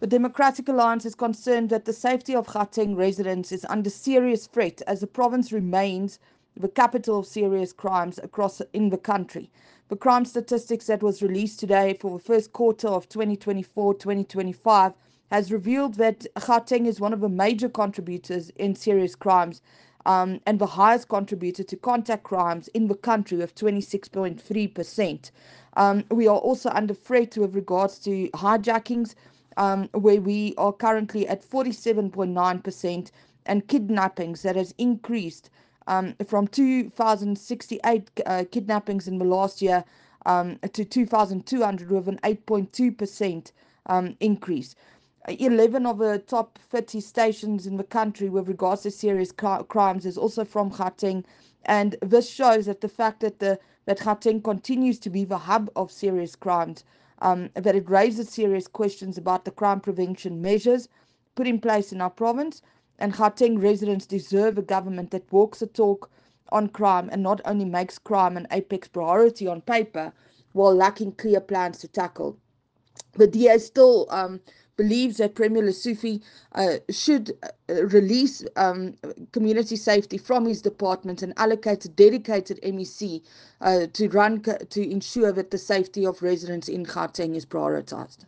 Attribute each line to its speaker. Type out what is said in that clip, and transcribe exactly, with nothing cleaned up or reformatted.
Speaker 1: The Democratic Alliance is concerned that the safety of Gauteng residents is under serious threat as the province remains the capital of serious crimes across in the country. The crime statistics that was released today for the first quarter of twenty twenty-four twenty twenty-five has revealed that Gauteng is one of the major contributors in serious crimes um, and the highest contributor to contact crimes in the country with twenty-six point three percent. Um, we are also under threat with regards to hijackings, um, where we are currently at forty-seven point nine percent, and kidnappings that has increased um, from two thousand sixty-eight uh, kidnappings in the last year um, to two thousand two hundred with an eight point two percent um, increase. eleven of the top thirty stations in the country with regards to serious crimes is also from Gauteng, and this shows that the fact that the that Gauteng continues to be the hub of serious crimes, um, that it raises serious questions about the crime prevention measures put in place in our province, and Gauteng residents deserve a government that walks the talk on crime and not only makes crime an apex priority on paper while lacking clear plans to tackle. The D A still um, believes that Premier Lesufi uh, should uh, release um, community safety from his department and allocate a dedicated M E C uh, to run to ensure that the safety of residents in Gauteng is prioritized.